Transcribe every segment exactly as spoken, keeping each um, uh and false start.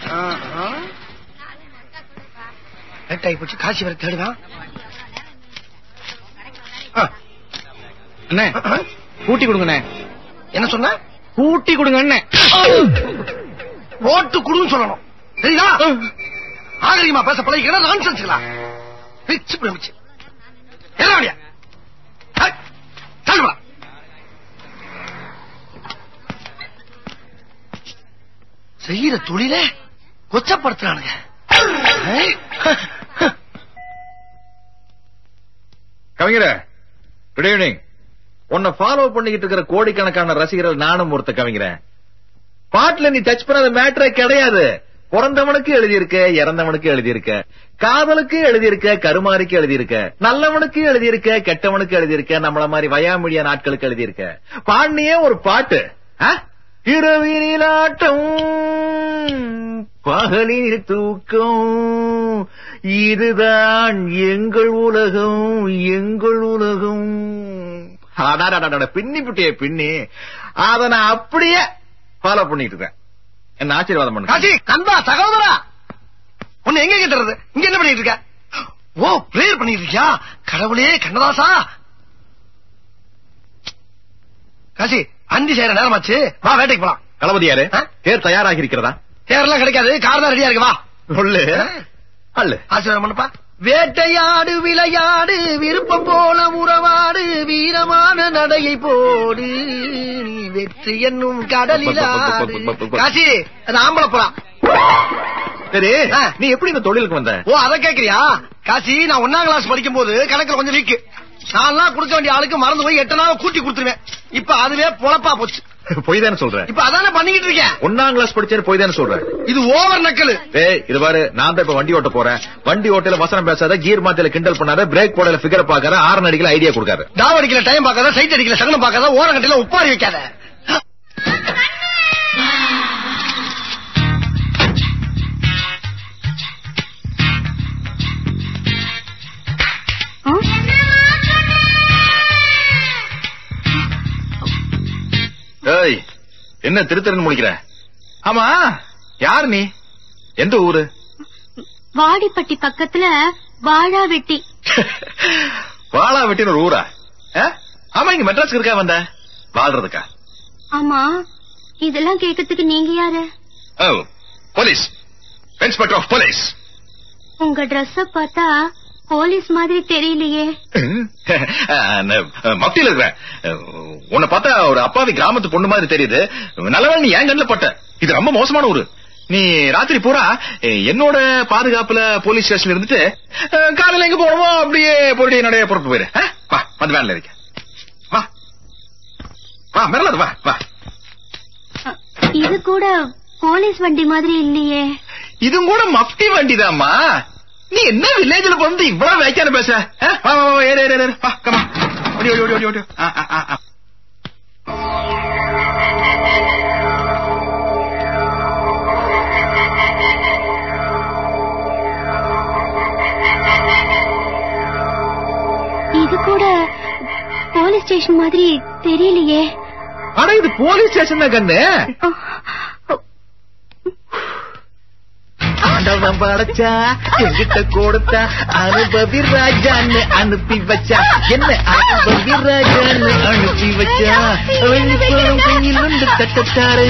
லேட்டாகி போச்சு, காசி வரை தேடுவான். அண்ணே கூட்டி கொடுங்கண்ணே. என்ன சொன்ன? கூட்டி கொடுங்க அண்ணே. ஓட்டு குடுன்னு சொல்லணும், சரிங்களா? ஆகரிகமா பேச பழகிக்கிறா நான்சென்ஸ்களா? பிச்சு பிடிச்சு என்ன தள்ளுவா. செய்யற தொழில கொச்சப்படுத்துறானுங்க. கவிஞரே, குட் ஈவினிங். உன்னை ஃபாலோ பண்ணிக்கிட்டு இருக்கிற கோடிக்கணக்கான ரசிகர்கள் நானும் ஒருத்த கவிஞரேன். பாட்டுல நீ டச் பண்ணாத மேட்டரே கிடையாது. பிறந்தவனுக்கு எழுதியிருக்க, இறந்தவனுக்கு எழுதியிருக்க, காதலுக்கு எழுதியிருக்க, கருமாரிக்கு எழுதியிருக்க, நல்லவனுக்கு எழுதியிருக்க, கெட்டவனுக்கு எழுதியிருக்க, நம்மள மாதிரி வயாமொழிய நாட்களுக்கு எழுதியிருக்க. பாண்டியே ஒரு பாட்டு. இரவினிலாட்டம் பகலில் தூக்கம், இதுதான் எங்கள் உலகம், எங்கள் உலகம். பின்னி புட்டிய பின்னி அத நான் அப்படியே ஃபாலோ பண்ணிட்டு இருக்கேன். என்ன ஆசீர்வாதம் பண்ணு. காசி கந்தா சகோதரா, உன்னை எங்க கேட்டுறது? இங்க என்ன பண்ணிட்டு இருக்க? ஓ, பிரேயர் பண்ணிட்டு இருக்கியா? கடவுளே கண்ணதாசா. காசி அந்தி செய்யற நேரமாச்சு, வா வேட்டைக்கு போலாம். தளபதியாரு, தேர் தயாராகி இருக்கிறதா? தேர்லாம் கிடைக்காது, கார் தான் ரெடியா இருக்கு, வா. சொல்லு அல்ல. ஆசீர்வாதம் பண்ணுப்பா. வேட்டையாடு விளையாடு விருப்பம் போல உறவாடு வீரமான நடையை போடு நீ வெற்றி என்னும் கடலில் ஆடு. காசி அது ஆம்பளை புறா. சரி, நீ எப்படி இந்த தொழிலுக்கு வந்த? ஓ, அத கேக்குறியா? காசி நான் ஒன்னாம் கிளாஸ் படிக்கும் போது கணக்குல கொஞ்சம் வீக்கு. நான்லாம் கொடுக்க வேண்டிய ஆளுக்கு மறந்து போய் எட்டு நாள் கூட்டி கொடுத்துருவேன். இப்ப அதுவே பொழப்பா போச்சு. போய் தானே சொல்றேன். இப்ப அதானே பண்ணிக்கிட்டு இருக்கேன். ஒன்னாம் கிளாஸ் படிச்சேன்னு போய் தானே சொல்றேன். இது ஓவர் நக்கல். ஏய், இது பாரு, நான் தான் இப்ப வண்டி ஓட்ட போறேன். வண்டி ஓட்டல வசனம் பேசாத, கீர் மாத்தில கிண்டல் பண்ணாத, பிரேக் போடல ஃபிகர் பாக்காத, ஆரன் அடிக்கல ஐடியா கொடுக்காத, டாவ் அடிக்கல டைம் பாக்காத, சைட் அடிக்கல சகனம் பாக்காத, ஓரங்கட்டில உப்பாரி வைக்காத. ஏய், என்ன திருத்தரன் முடிக்கிற? ஆமா, யார் நீ? எந்த ஊரு? வாடிப்பட்டி பக்கத்துல வாழாவெட்டி. வாழாவெட்டின்னு ஒரு ஊரா? ஆமா, இங்க மெட்ராஸ்க்கு இருக்கா வந்த? வாழ்றதுக்கா? ஆமா, இதெல்லாம் கேட்கறதுக்கு நீங்க யாரு? Police, inspector of police. உங்க ட்ரெஸ் பார்த்தா போலீஸ் மாதிரி தெரியலையே. மப்டியில இருக்கிற உன்னை பார்த்தா ஒரு அப்பாவி கிராமத்து பொண்ணு மாதிரி தெரியுது. நல்லவேளை நீ ஏன் கண்ணுல பட்ட. இது ரொம்ப மோசமான ஊரு. நீ ராத்திரி பூரா என்னோட பாதுகாப்புல போலீஸ் ஸ்டேஷன்ல இருந்துட்டு காலையில எங்க போனோமோ அப்படியே பொருடைய நடைய புறப்பு போயிரு. வா, வந்து வேன்ல இருக்க. வா வா, மிரளாது, வா வா. இது கூட போலீஸ் வண்டி மாதிரி இல்லையே. இது கூட மப்டி வண்டிதாம்மா. நீ என்ன வில்லேஜ்ல வந்து இவ்வளவு வேக்கான பேச? இது கூட போலீஸ் ஸ்டேஷன் மாதிரி தெரியலையே. ஆனா இது போலீஸ் ஸ்டேஷன் தான் கண்ணு. ஆண்டவன் படைச்சா எங்கிட்ட கொடுத்தா அனுபவி ராஜான்னு அனுப்பி வச்சா, என்ன அனுபவி ராஜான்னு அனுப்பி வச்சா, கையில் தட்டத்தாரு.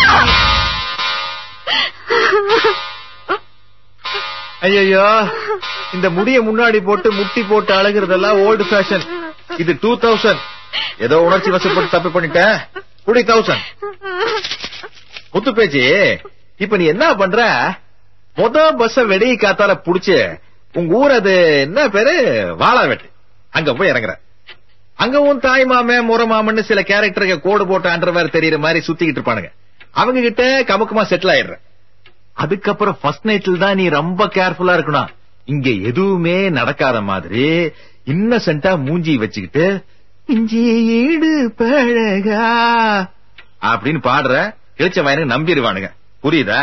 ஐயோ, இந்த முடிய முன்னாடி போட்டு முட்டி போட்டு அழகுறதெல்லாம் ஓல்டு ஃபேஷன். இது டூ தௌசண்ட். ஏதோ உணர்ச்சி வசப்பட்டு தப்பு பண்ணிட்டேன். குடி தௌசண்ட். முத்து பேச்சு, இப்ப நீ என்ன பண்ற? முத பஸ்ஸ வெடி காத்தால புடிச்சு உங்க ஊர் அது என்ன பேரு, வாழாவெட்டு, அங்க போய் இறங்குற. அங்க உன் தாய் மாம முறை மாமன்னு சில கேரக்டருக்கு கோடு போட்ட அண்டர்வேர் தெரியற மாதிரி சுத்திக்கிட்டு இருப்பானுங்க. அவங்க கிட்ட கமுக்கமா செட்டில் ஆயிடுற. அதுக்கப்புறம் ஃபர்ஸ்ட் நைட்ல தான் நீ ரொம்ப கேர்ஃபுல்லா இருக்கணும். இங்க எதுவுமே நடக்காத மாதிரி இன்னசென்ட்டா மூஞ்சி வச்சுக்கிட்டு இஞ்சி ஈடு பழகா அப்படின்னு பாடுற. கிழிச்ச வயனுக்கு நம்பிடுவானுங்க. புரியுதா?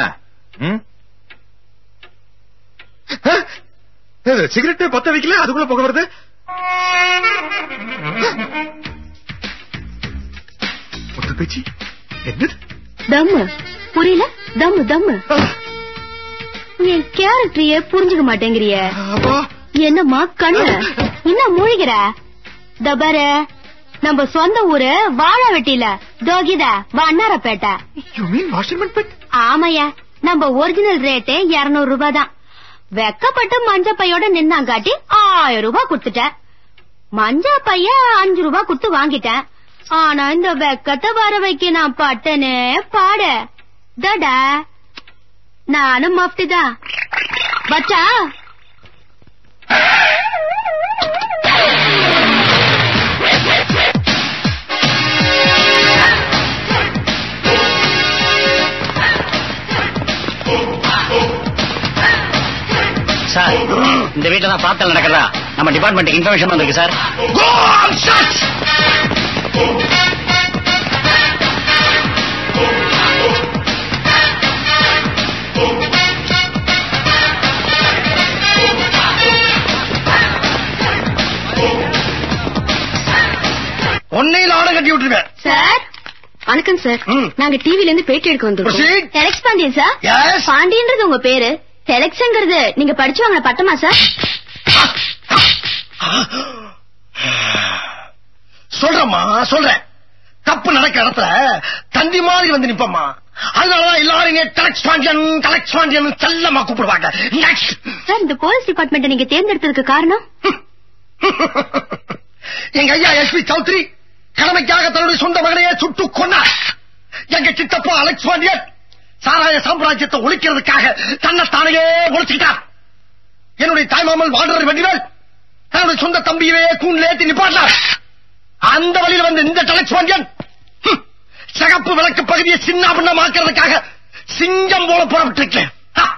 சிகரெட் பத்த வைக்கல, அதுக்குள்ள புகை வருது. பேச்சு என்னது? தம்மு புரியல? தம்மு தம்மு என் கேரக்டரையே புரிஞ்சுக்க மாட்டேங்கிறிய. என்னம்மா கண்ணு இன்னும் மூழ்கிற? தபாரு நம்ம சொந்த ஊரு வாழவெட்டியில தோகித வண்ணாரப்பேட்டை. ஆமையா, நம்ம ஒரிஜினல் ரேட்டு இருநூறு ரூபாய் தான். வெக்கப்பட்டு மஞ்ச பையோட நின்னாங்காட்டி ஆயிரம் ரூபாய் குடுத்துட்டேன். மஞ்ச பைய அஞ்சு ரூபாய் குடுத்து வாங்கிட்டேன். ஆனா இந்த வெக்கத்தை வர வைக்க நான் பட்டனே பாட தடா. நானும் மப்டிதான் பச்சா. சார், இந்த வீட்டுல தான் பார்த்தல் நடக்கிறதா நம்ம டிபார்ட்மெண்ட்டுக்கு இன்ஃபர்மேஷன் வந்திருக்கு சார். ஒன்னையில் ஆட கட்டி விட்டுருவேன் சார். வணக்கம் சார், நாங்க டிவில இருந்து பேட்டி எடுக்க வந்திருக்கோம். Deluxe Pandian sir. பாண்டியன்றது உங்க பேரு, டெலக்ஸ்ங்கிறது நீங்க படிச்சவங்க பட்டமா சார்? சொல்றேம்மா சொல்றேன். தப்பு நடக்கிற இடத்துல தந்தி மாதிரி வந்து நிப்பம்மா. அதனாலதான் எல்லாரும் டெலக்ஸ் பாண்டியன் டெலக்ஸ் பாண்டியன் செல்லமா கூப்பிடுவாங்க. சார், இந்த போலீஸ் டிபார்ட்மெண்ட் நீங்க தேர்ந்தெடுத்ததுக்கு காரணம்? எங்க ஐயா எஸ்பி சௌத்ரி கடமைக்காக தன்னுடைய சொந்த மகனையே சுட்டு கொண்டார். எங்க சித்தப்பா அலெக்ஸ் பாண்டியன் சாராய சாம்ராஜ்யத்தை ஒழிக்கிறதுக்காக தன்னைத்தானையே ஒழிச்சுக்கிட்டார். என்னுடைய தாய்மாமல் வாழ்ற வெடிவேல் தன்னுடைய சொந்த தம்பியவே கூண்டில் ஏற்றி நிப்பாட்டினார். அந்த வழியில் வந்து இந்த டெலக்ஸ் பாண்டியன் சிகப்பு விளக்கு பகுதியை சின்ன பின்னமாக்குறதுக்காக சிங்கம் போல புறப்பட்டிருக்கேன்.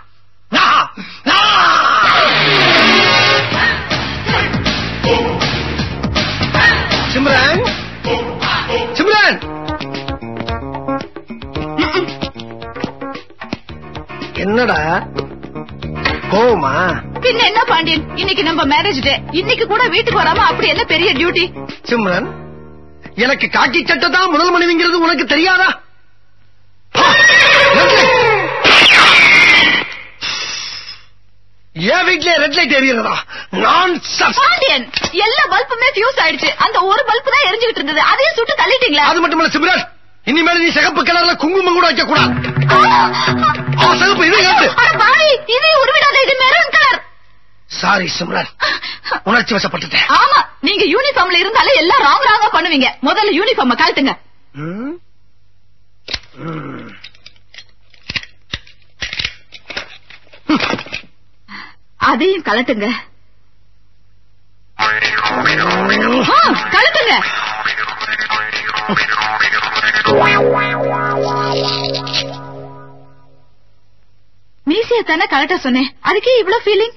சிம்ரன் சிம்ரன் என்னடா கோவமா? பின்ன என்ன பாண்டியன், இன்னைக்கு நம்ம மேரேஜ் டே. இன்னைக்கு கூட வீட்டுக்கு வராம அப்படி என்ன பெரிய டியூட்டி? சிம்ரன், எனக்கு காக்கி சட்டை தான் முதல் மனைவிங்கிறது உனக்கு தெரியாதா? என் வீட்ல ரெட் லைட் எரியறதா? நான் பாண்டியன், எல்லா பல்புமே ஃபியூஸ் ஆயிடுச்சு. அந்த ஒரு பல்பு தான் எரிஞ்சுக்கிட்டு இருந்தது, அதையும் சுட்டு தள்ளிட்டீங்களா? அது மட்டுமல்ல சிம்ரன், இனிமேல் நீ சிகப்பு கலர்ல குங்குமம் கூட வைக்க கூடாது. சிகப்பு இதை காட்டு. இதை உருவிடாத, இது மெரூன் கலர். சாரி சிம்ரன், உணர்ச்சி வசப்பட்டுட்டேன். ஆமா, நீங்க யூனிஃபார்ம்ல இருந்தாலே எல்லாம் ராங் ராங்கா பண்ணுவீங்க. முதல்ல யூனிஃபார்ம் கழட்டுங்க. அதையும் கழட்டுங்க. கழட்டுங்க. மீசிய தானே கரெக்டா சொன்னேன், அதுக்கே இவ்வளவு ஃபீலிங்?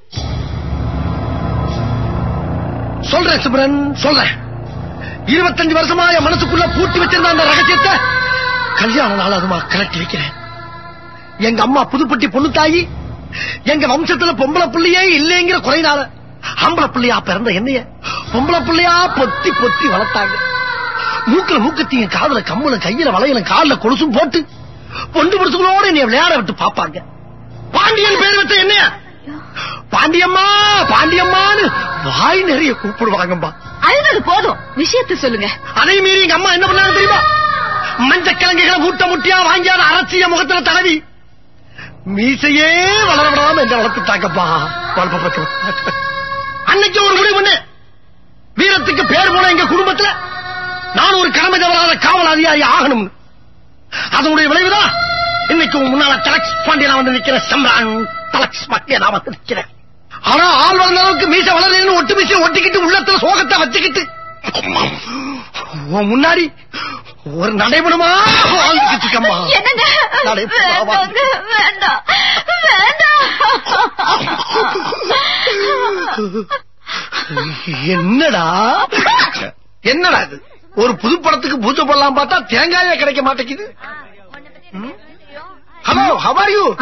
சொல்றேன் சிம்ரன் சொல்றேன். இருபத்தஞ்சு வருஷமா என் மனசுக்குள்ள பூட்டி வச்சிருந்த அந்த ரகசியத்தை கல்யாண நாள் அதுமா கலட்டி வைக்கிறேன். எங்க அம்மா புதுப்பட்டி பொண்ணு தாயி எங்க வம்சத்துல பொம்பளை பிள்ளையே இல்லைங்கிற குறையினால ஆம்பளை பிள்ளையா பிறந்த என்னைய பொம்பளை பிள்ளையா பொத்தி பொத்தி வளர்த்தாங்க. மூக்குல மூக்கத்தையும் காதல கம்முல கையில வளையல காலில கொலுசும் போட்டு பொண்டு பொடுசுகளோட என்னைய விளையாட விட்டு பாப்பாங்க. பாண்டியன் பேர் வச்ச என்னைய பாண்டியம்மா பாண்டியம்மான்னு வாய் நிறைய கூப்பிடுவாங்கம்மா. அழுது போதும், விஷயத்தை சொல்லுங்க. அதே மீறி எங்க அம்மா என்ன பண்ணாங்க தெரியுமா? மஞ்சக்கிழங்குகளை மூட்டை முட்டியா வாங்கியாத அரசிய முகத்துல தடவி மீசையே வளர விடாம என்ன வளர்த்துட்டாங்கப்பா. அன்னைக்கு ஒரு முடிவு பண்ணு, வீரத்துக்கு பேர் போன எங்க குடும்பத்துல நான் ஒரு கடமை தவறாத காவல் அதிகாரி ஆகணும். அதனுடைய விளைவுதான் இன்னைக்கு முன்னால டெலக்ஸ் பாண்டியனா வந்து நிக்கிற சம்ரான் டெலக்ஸ் பாண்டியனா வந்து நிக்கிறேன். ஆனா ஆள் வளர்ந்த அளவுக்கு மீச வளரலன்னு ஒட்டு மீசை ஒட்டிக்கிட்டு உள்ளத்துல சோகத்தை வச்சுக்கிட்டு முன்னாடி ஒரு நடைபெறுமா வாழ்ந்துக்கிட்டுக்கம்மா. என்னடா என்னடா இது? ஒரு புது படத்துக்கு பூஜை பண்ணலாம் பார்த்தா தேங்காயே கிடைக்க மாட்டேங்குது. Hello, how are you?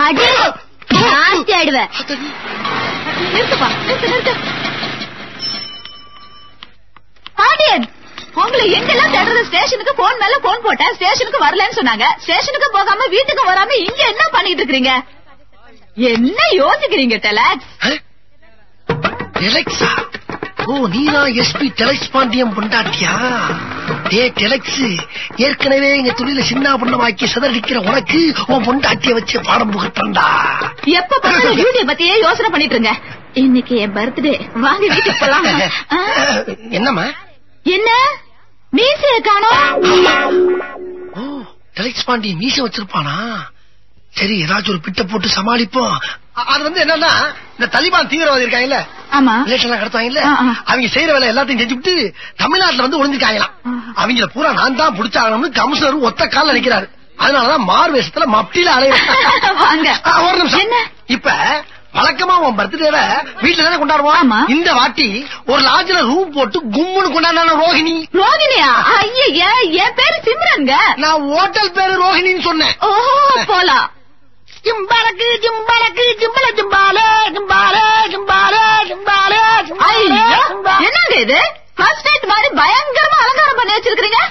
Pandian, உங்களை எங்கெல்லாம் தேடுறது? ஸ்டேஷனுக்கு போன் மேல போன் போட்டேன், ஸ்டேஷனுக்கு வரலன்னு சொன்னாங்க. ஸ்டேஷனுக்கு போகாம வீட்டுக்கு வராம இங்க என்ன பண்ணிட்டு இருக்கீங்க? என்ன யோசிக்கிறீங்க டெலக்ஸ்? டெலக்ஸா? ஓ, நீதான் எஸ்பி டெலக்ஸ் பாண்டியம் பொண்டாட்டியா? ஏ டெலக்ஸ், ஏற்கனவே எங்க தொழில சின்ன பொண்ணமாக்கி சிதறடிக்கிற உனக்கு உன் பொண்டாட்டிய வச்சு பாடம் புகட்டா. எப்ப பார்த்தாலும் டியூட்டியை பத்தியே யோசனை பண்ணிட்டு இருங்க. இன்னைக்கு என் பர்த்டே, வாங்க வீட்டுக்கு போலாம். என்னம்மா? என்ன மீசைய காணோம்? ஓ, டெலக்ஸ் பாண்டி மீச வச்சிருப்பானா? சரி, ஏதாச்சும் ஒரு பிட்ட போட்டு சமாளிப்போம். அது வந்து என்னன்னா, இந்த தலிபான் தீவிரவாதி இருக்காங்கல்ல, ஆமா, எல்லாம் கடத்துவாங்கல்ல, அவங்க செய்யற வேலை எல்லாத்தையும் செஞ்சுட்டு தமிழ்நாட்டுல வந்து ஒளிஞ்சுக்காங்களாம். அவங்கள பூரா நான் தான் பிடிச்சாகணும்னு கமிஷனர் ஒத்த கால நிக்கிறாரு. அதனாலதான் மாறு வேஷத்துல மப்டியில அலைய. ஒரு நிமிஷம். இப்ப வழக்கமா உன் பர்த்டேவை வீட்டுல தானே கொண்டாடுவோம். இந்த வாட்டி ஒரு லாட்ஜ்ல ரூம் போட்டு கும்முன்னு கொண்டாடுன ரோஹிணி. ரோஹிணியா? ஐயா, என் பேரு சிம்ரன்ங்க. நான் ஹோட்டல் பேரு ரோஹிணின்னு சொன்னேன். ஓஹோ, போலாம். ஜிம்பாலக்கு ஜிம்பாலக்கு ஜிம்பல ஜிம்பால ஜிம்பால ஜிம்பால ஜிம்பால. என்னங்க இது? ஃபர்ஸ்ட் நைட் மாதிரி பயங்கரமா அலங்காரம் பண்ணி வச்சிருக்கீங்க.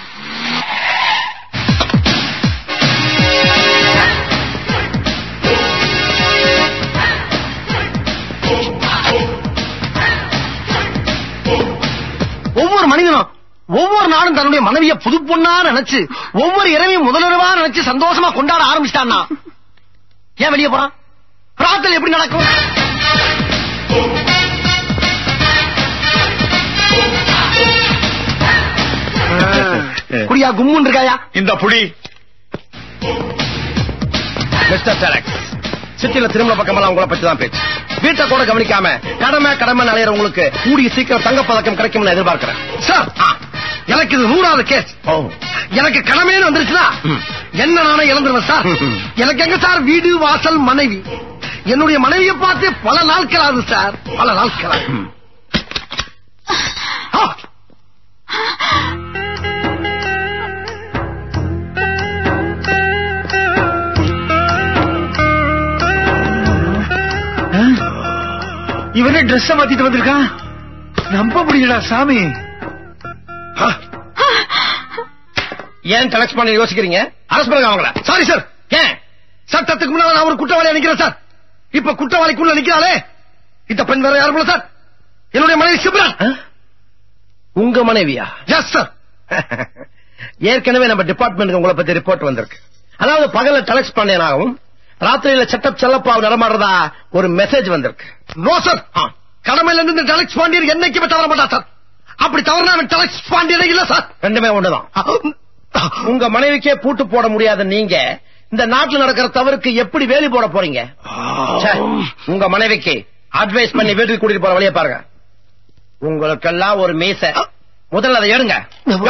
ஒவ்வொரு மனிதனும் ஒவ்வொரு நாளும் தன்னுடைய மனைவிய புது பொண்ணா நினைச்சு ஒவ்வொரு இரவையும் முதலிரவா நினைச்சு சந்தோஷமா கொண்டாட ஆரம்பிச்சிட்டான்னா ஏன் வெளியே போறான்? பிரார்த்தனை எப்படி நடக்கும்? குடியா கும்முன் இருக்காயா? இந்த புடி மிஸ்டர் டெலக்ஸ், சிட்டில திரும்ப பக்கமெல்லாம் உங்களை பத்தி தான் பேச்சு. வீட்டை கூட கவனிக்காம கடமை கடமை அலையிற உங்களுக்கு கூடிய சீக்கிரம் தங்கப்பதக்கம் கிடைக்கும் எதிர்பார்க்கிறேன். சார், எனக்கு இது நூறாவது கேஸ். எனக்கு கடமைன்னு வந்துருச்சுன்னா என்ன நானே இழந்துருவேன் சார். எனக்கு எங்க சார் வீடு வாசல் மனைவி? என்னுடைய மனைவியை பார்த்து பல நாட்கள் ஆகுது சார், பல நாட்கள் ஆகுது. இவனே ட்ரெஸ் மாத்திட்டு வந்திருக்கான். நம்ப முடியலடா சாமி. ஏன் டெலக்ஸ் பண்ணி யோசிக்கிறீங்க? அரசு பண்ணுங்க அவங்கள. Sorry sir. ஏன்? சட்டத்துக்கு முன்னால நான் ஒரு குற்றவாளியா நிக்கிறேன் சார். இப்ப குற்றவாளிக்குள்ள நிக்கிறாளே இந்த பெண் வேற யாரும் இல்ல சார், என்னுடைய மனைவி சிம்ரன். உங்க மனைவியா? Yes sir. ஏற்கனவே நம்ம டிபார்ட்மெண்ட் உங்களை பத்தி ரிப்போர்ட் வந்திருக்கு. அதாவது பகல டெலக்ஸ் பண்ணேனாகவும் ராத்திரியில செட்டப் செல்லப்பாவு நடமாடுறதா ஒரு மெசேஜ் வந்திருக்கு. நோ சார், கடமையில இருந்து டெலக்ஸ் பாண்டியன் என்னைக்குமே தவற மாட்டா சார். அப்படி தவறுனா டெலக்ஸ் பாண்டியனே இல்ல சார். ரெண்டுமே ஒண்ணுதான். உங்க மனைவிக்கே பூட்டு போட முடியாத நீங்க இந்த நாட்டில் நடக்கிற தவறுக்கு எப்படி வேலி போட போறீங்க? உங்க மனைவிக்கு அட்வைஸ் பண்ணி வீட்டுக்கு கூட்டிட்டு போற வழியை பாருங்க. உங்களுக்கெல்லாம் ஒரு மீச, முதல்ல அதை எடுங்க.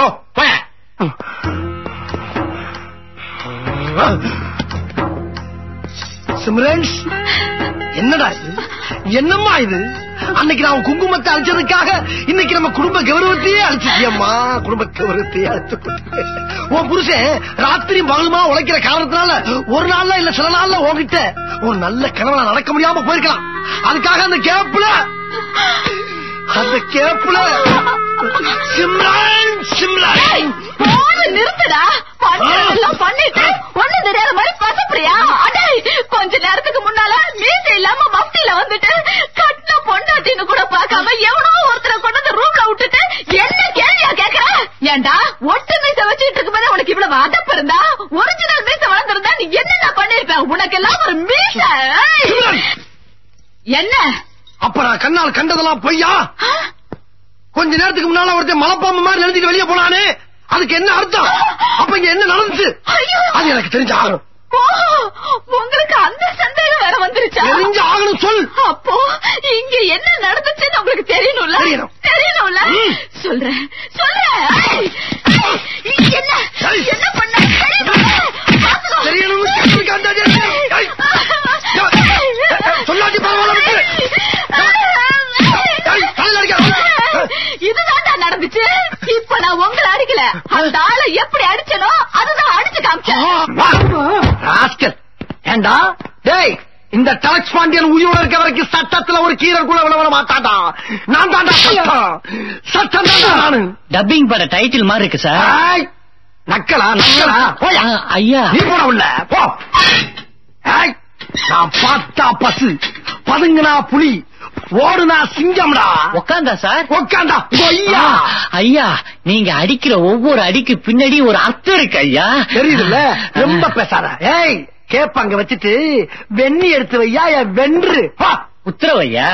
சிம்ரன்ஸ், என்னடா இது? என்னம்மா இது? அன்னைக்கு நான் குங்குமத்தை அழிச்சதுக்காக இன்னைக்கு நம்ம குடும்ப கௌரவத்தையே அழிச்சிட்டியம்மா. குடும்ப கௌரவத்தையே அழிச்சு உன் புருஷன் ராத்திரி பகலுமா உழைக்கிற காரணத்தினால ஒரு நாள்ல இல்ல சில நாள்ல உன்கிட்ட ஒரு நல்ல கனவுல நடக்க முடியாம போயிருக்கலாம். அதுக்காக அந்த கேப்ல அந்த கேப்ல சிம்ரன் சிம்ரன் நிறுத்துடா. எல்லாம் பண்ணிட்டு ஒண்ணு தெரியாத மாதிரி பசப்பிரியா? அடே, கொஞ்ச நேரத்துக்கு முன்னால மீசை இல்லாம மப்டியில வந்துட்டு கட்டின பொண்டாட்டின்னு கூட பாக்காம எவனோ ஒருத்தரை கொண்டு ரூம்ல விட்டுட்டு என்ன கேள்வியா கேக்குற? ஏண்டா ஒட்டு மீசை வச்சுட்டு இருக்கும் போது உனக்கு இவ்வளவு அதப்பு இருந்தா, ஒரிஜினல் மீசை வளர்ந்திருந்தா நீ என்னென்ன பண்ணிருப்ப? உனக்கு எல்லாம் ஒரு மீசை என்ன? அப்ப நான் கண்ணால் கண்டதெல்லாம் பொய்யா? கொஞ்ச நேரத்துக்கு முன்னால ஒருத்தர் மலைப்பாம்பு மாதிரி நினைச்சிட்டு வெளியே போனானே, அதுக்கு என்ன அர்த்தம்? அப்ப இங்க என்ன நடந்துச்சு அது எனக்கு தெரிஞ்ச ஆகணும். உங்களுக்கு அந்த சந்தேகம் வேற வந்துருச்சா? தெரிஞ்ச ஆகணும் சொல். அப்போ இங்க என்ன நடந்துச்சுன்னு உங்களுக்கு தெரியணும்ல? தெரியணும்ல? சொல்றேன் சொல்றேன். என்ன என்ன பண்ண தெரியணும்? சொல்லாட்டி பரவாயில்ல. இதுதான் நடந்துச்சு. இப்ப நான் உங்களை அடிக்கல, அந்த ஆளை எப்படி அடிச்சனோ அதுதான் அடிச்சு காமிச்சேன். ஏண்டா டேய், இந்த டெலக்ஸ் பாண்டியன் உயிரோட இருக்க வரைக்கும் சட்டத்துல ஒரு கீரல் கூட விட மாட்டாடா. நான் தாண்டா சட்டம். சட்டம் தாண்டா நானு. டப்பிங் பட டைட்டில் மாதிரி இருக்கு சார். நக்கலா நக்கலா? ஐயா, நீ போட உள்ள போ. நான் பார்த்தா பசு, பதுங்குனா புலி, ஓடுனா சிங்கம்டா. உட்காந்தா சார்? உட்காந்தா ஐயா. ஐயா, நீங்க அடிக்கிற ஒவ்வொரு அடிக்கு பின்னாடி ஒரு அர்த்தம் இருக்கு ஐயா. தெரியுதுல்ல, ரொம்ப பேசாத. ஏய், கேப்ப அங்க வச்சுட்டு வெண்ணி எடுத்து வையா, வென்று உத்தரவு ஐயா.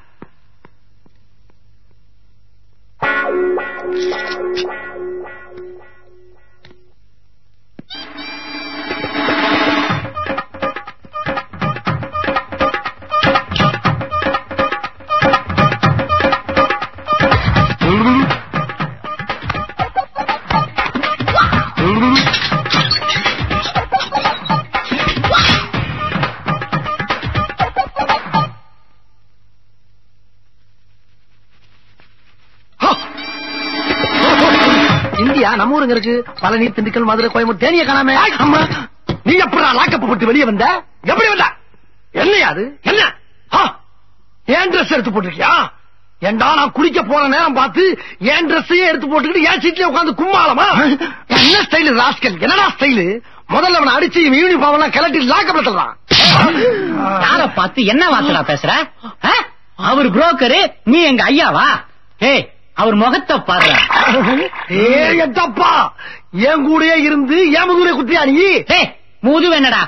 இந்தியா நம்ம ஊருங்க இருக்கு. பழனி, திண்டுக்கல், மதுரை, கோயம்புத்தூர், தேனிய காணாம. அம்மா, நீ எப்படா லாக்கப் போட்டு வெளியே வந்த? எப்படி வந்த? என்னையா அது? என்ன ஏன் ட்ரெஸ் எடுத்து போட்டிருக்கியா? ஏண்டா நான் குளிக்க போன நேரம் பார்த்து ஏன் ட்ரெஸ்ஸையே எடுத்து போட்டுக்கிட்டு ஏன் சீட்லயே உட்காந்து கும்மாளமா? என்ன ஸ்டைலு ராஸ்கல்? என்னடா ஸ்டைலு? முதல்ல அவனை அடிச்சு யூனிஃபார்ம் எல்லாம் கிளட்டி லாக்கப்ல தள்ளான். யார பார்த்து என்ன வார்த்தைடா பேசுற? அவர் புரோக்கரு, நீ எங்க ஐயாவா? ஏய், அவர் முகத்தை பாரு. ஏப்பா, என் கூடயே இருந்து ஏன் முதுகுல குத்தியா நீ? முது வேணடா,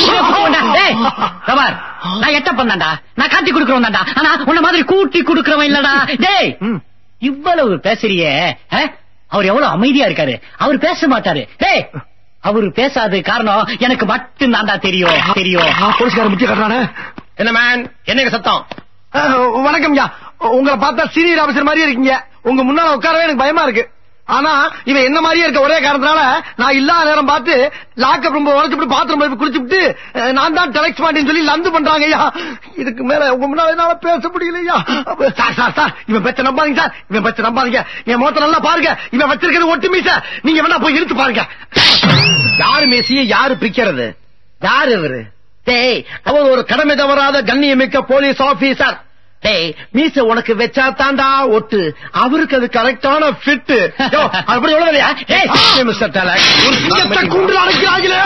நான் எட்ட பண்ணாண்டா, நான் காட்டி குடுக்கறவன்டா. ஆனா உன்ன மாதிரி கூட்டி குடுக்கறவன் இல்லடா. டேய், இவ்வளவு பேசுறியே, அவர் எவ்வளவு அமைதியா இருக்காரு. அவர் பேச மாட்டாரு. டேய், அவரு பேசாத காரணம் எனக்கு மட்டும் தான்டா தெரியும். தெரியும். போலீஸ்கார முக்கிய கட்டுறானே. என்ன மேன், என்னங்க சத்தம்? வணக்கம் யா. உங்களை பார்த்தா சீனியர் ஆபீசர் மாதிரியே இருக்கீங்க. உங்க முன்னால உட்காரவே எனக்கு பயமா இருக்கு. ஆனா இவன் என்ன மாதிரியே இருக்க ஒரே காரணத்தினால நான் இல்லாத நேரம் பார்த்து லாக்கப் ரொம்ப உழைச்சு பாத்ரூம் போய் குளிச்சுட்டு நான் தான் டெலக்ட் மாட்டேன்னு சொல்லி லந்து பண்றாங்க ஐயா. இதுக்கு மேல உங்க முன்னால என்னால பேச முடியலையா? சார் சார் சார், இவன் பச்சை நம்பாதீங்க சார், இவன் பச்சை நம்பாதீங்க. என் முகத்தை நல்லா பாருங்க. இவன் வச்சிருக்கிறது ஒட்டு மீச. நீங்க வேணா போய் இழுத்து பாருங்க. யாரு மேசிய யாரு பிக்கிறது? யாரு இவரு? டேய், அவர் ஒரு கடமை தவறாத கண்ணியமிக்க போலீஸ் ஆபீசர். டேய், மீச உனக்கு வச்சா தாண்டா ஒட்டு, அவருக்கு அது கரெக்டான ஃபிட். அப்படி எவ்வளவுலையா? மிஸ்டர் டேலக், ஒரு சிங்கத்தை கூண்டு அடைக்கிறாங்களே.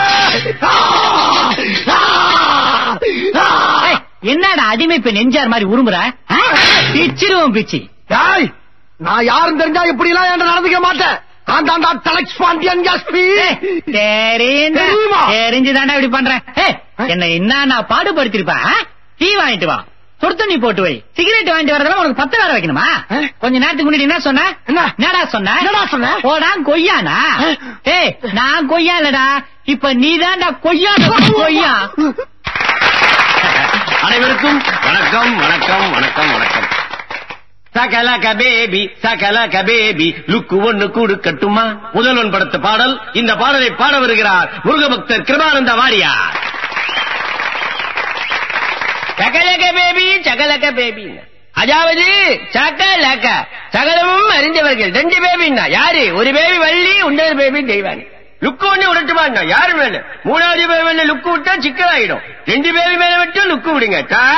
என்னடா அடிமை பெண் எம்ஜிஆர் மாதிரி உருமுற? பிச்சிருவோம் பிச்சி. டேய், நான் யாரும் தெரிஞ்சா இப்படி எல்லாம் என்கிட்ட நடந்துக்க மாட்டேன். நான் தாண்டா டெலக்ஸ் பாண்டியன் எஸ்பி. தெரிஞ்சுதாண்டா இப்படி பண்றேன். என்ன என்ன நான் பாடுபடுத்திருப்பேன். டீ வாங்கிட்டு வா, சுடு தண்ணி போட்டு வை, சிகரெட் வாங்கிட்டு வரதெல்லாம் உனக்கு பத்து வேற வைக்கணுமா? கொஞ்ச நேரத்துக்கு முன்னாடி என்ன சொன்ன? என்னடா சொன்ன? என்னடா சொன்ன? ஓடா கொய்யானா? ஏய், நான் கொய்யா இல்லடா, இப்ப நீதான்டா கொய்யா. கொய்யா. அனைவருக்கும் வணக்கம் வணக்கம் வணக்கம் வணக்கம். சகலக பேபி சகலக பேபி லுக்கு ஒண்ணு கொடுக்கட்டுமா? முதல்வன் படத்து பாடல். இந்த பாடலை பாட வருகிறார் முருகபக்தர் கிருபானந்த வாரியார். சகலக பேபி சகலக பேபி, அதாவது சகலக சகலமும் அறிந்தவர்கள். ரெண்டு பேபின்னா யாரு? ஒரு பேபி வள்ளி, இன்னொரு பேபி தெய்வானி. லுக்கு ஒண்ணு விடட்டுமா? யாரு மேல? மூணாவது பேபி மேல லுக்கு விட்டா சிக்கலாயிடும். ரெண்டு பேபி மேல விட்டு லுக்கு விடுங்க.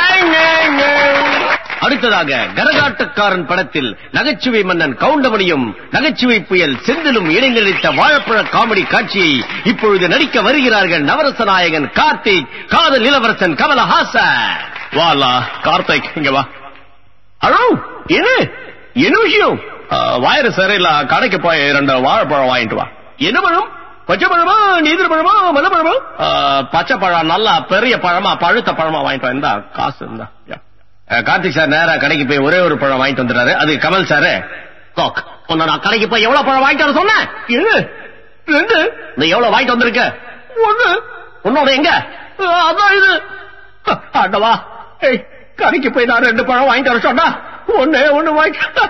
அடுத்ததாக கரகாட்டக்காரன் படத்தில் நகைச்சுவை மன்னன் கவுண்டமணியும் நகைச்சுவை புயல் செந்திலும் இணைந்தளித்த வாழைப்பழ காமெடி காட்சியை இப்பொழுது நடிக்க வருகிறார்கள் நவரச நாயகன் கார்த்திக், காதல் இளவரசன் கமலஹாசன். வாலா கார்த்திக், இங்க வா. ஹலோ, என்ன என்ன விஷயம்? வயிறு சரியில்ல, கடைக்கு போய் ரெண்டு வாழைப்பழம் வாங்கிட்டு வா. என்ன பழம்? பச்சை பழமா, நீதிர பழமா, மலை பழமா? பச்சை பழம், நல்லா பெரிய பழமா, பழுத்த பழமா வாங்கிட்டு வா. இந்த காசு இருந்தா. கார்த்திக் சார் நேரா கடைக்கு போய் ஒரே ஒரு பழம் வாங்கிட்டு வந்துறாரு. அது கமல் சாரு. நான் கடைக்கு போய் எவ்வளவு பழம் வாங்கிட்டு வர சொன்னேன்? ரெண்டு. நீ எவ்வளவு வாங்கிட்டு வந்திருக்க? ஒண்ணு. உன்னோட எங்க? அதான் இது. ஆண்டவா, கடைக்கு போய் நான் ரெண்டு பழம் வாங்கிட்டு வர சொன்னா ஒண்ணு ஒண்ணு வாங்கிட்டு.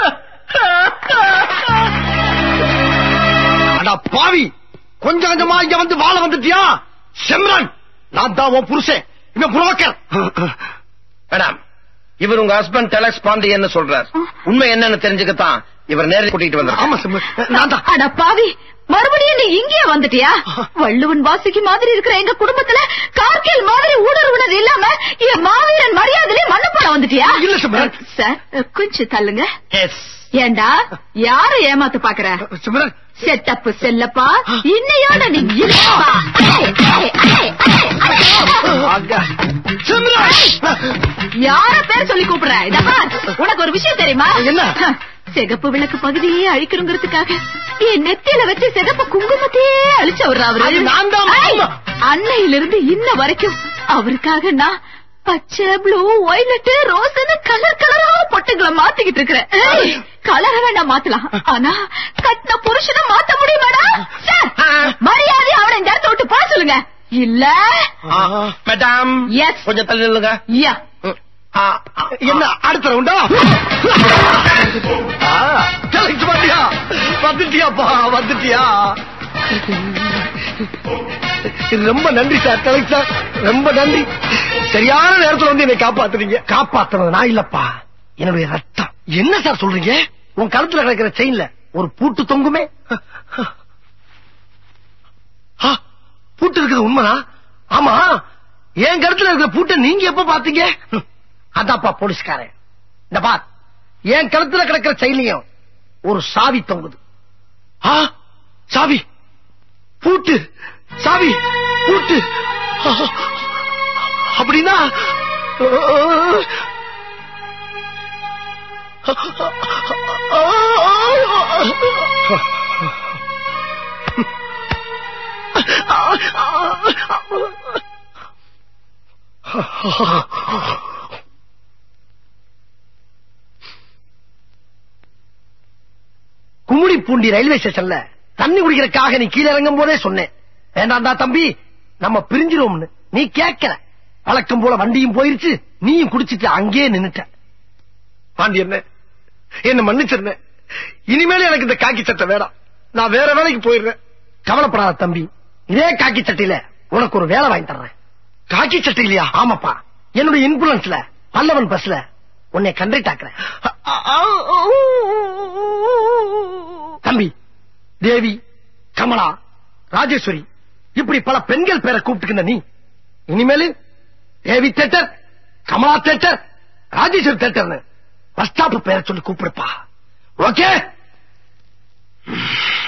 பாவி, கொஞ்சம் கொஞ்சமா இங்க வந்து வாழ வந்துட்டியா? செம்ரன், நான் தான் உன் புருஷன், இவன் புரோக்கர். மேடம், இவர் உங்க ஹஸ்பண்ட் டெலக்ஸ் பாண்டியன் சொல்றார். உண்மை என்னன்னு தெரிஞ்சுக்கத்தான் இவர் நேரில் கூட்டிட்டு வந்தார். அட பாவி, மறுபடியும் நீ இங்கே வந்துட்டியா? வள்ளுவன் வாசிக்கு மாதிரி இருக்கிற எங்க குடும்பத்துல கார்கில் மாதிரி ஊடுருவினது இல்லாம என் மாவீரன் மரியாதையிலே மண்ணு போட வந்துட்டியா? இல்ல சார், கொஞ்சம் தள்ளுங்க. எஸ், ஏண்டா யார ஏமாத்து பாக்குற? சிம்ரன் செட்டப்பு செல்லப்பா, இன்னையோட நீ இல்லப்பா. யார பேர் சொல்லி கூப்பிடுற? இதப்பா உனக்கு ஒரு விஷயம் தெரியுமா? என்ன? சிகப்பு விளக்கு பகுதியே அழிக்கணுங்கிறதுக்காக என் நெத்தியில வச்சு சிகப்பு குங்குமத்தையே அழிச்ச ஒரு அவரு. அன்னையிலிருந்து இன்ன வரைக்கும் அவருக்காக நான் பச்சை, ப்ளூ, ஒய்லட், ரோஸ்னு கலர் கலரா பொட்டுங்களை மாத்திக்கிட்டு இருக்கிறேன். கலர வேண்டாம் மாத்தலாம், ஆனா கட்டின புருஷனை மாத்த முடியுமாடா? மரியாதை அவனை இந்த இடத்த விட்டு போக சொல்லுங்க. இல்ல மேடம் எஸ் கொஞ்சம் தள்ளி நில்லுங்க. யா என்ன அடுத்த ரவுண்டா? வந்துட்டியா வந்துட்டியாப்பா வந்துட்டியா? ரொம்ப நன்றி சார், கலெக்ட் சார், ரொம்ப நன்றி. சரியான நேரத்துல வந்து என்னை காப்பாத்துறீங்க. காப்பாத்துறது நான் இல்லப்பா, என்னுடைய ரத்தம். என்ன சார் சொல்றீங்க? உன் கழுத்துல கிடக்கிற செயின்ல ஒரு பூட்டு தொங்குமே. பூட்டு இருக்குது உண்மைனா? ஆமா, என் கழுத்துல இருக்கிற பூட்டை நீங்க எப்ப பாத்தீங்க? அதாப்பா போலீஸ்காரன். இந்த பார், என் கழுத்துல கிடக்கிற செயின்லயும் ஒரு சாவி தொங்குது. சாவி, பூட்டு, சாவி, பூட்டு. அப்படின்னா கும்மிடி பூண்டி ரயில்வே ஸ்டேஷன்ல தண்ணி குடிக்கிறதுக்காக நீ கீழே இறங்கும் போதே சொன்னேன், வேண்டாண்டா தம்பி நம்ம பிரிஞ்சிரோம்னு. நீ கேட்கல. வழக்கம் போல வண்டியும் போயிருச்சு, நீயும் குடிச்சிட்டு அங்கேயே நின்னுட்ட. பாண்டி என்ன என்ன மன்னிச்சிருந்த. இனிமேல எனக்கு இந்த காக்கி சட்டை வேண்டாம், நான் வேற வேலைக்கு போயிடுறேன். கவலைப்படாத தம்பி, இதே காக்கி சட்டையில உனக்கு ஒரு வேலை வாங்கி தர்றேன். காக்கி சட்டை இல்லையா? ஆமாப்பா, என்னுடைய இன்ஃபுளுன்ஸ்ல பல்லவன் பஸ்ல உன்னை கண்டக்ட் ஆக்குறேன். தம்பி, தேவி, கமலா, ராஜேஸ்வரி இப்படி பல பெண்கள் பேரை கூப்பிட்டுக்கிற நீ இனிமேல் தேவி தேட்டர், கமலா தேட்டர், ராஜேஸ்வரி தேட்டர்னு பஸ் ஸ்டாப் பேரை சொல்லி கூப்பிடுப்பா. ஓகே?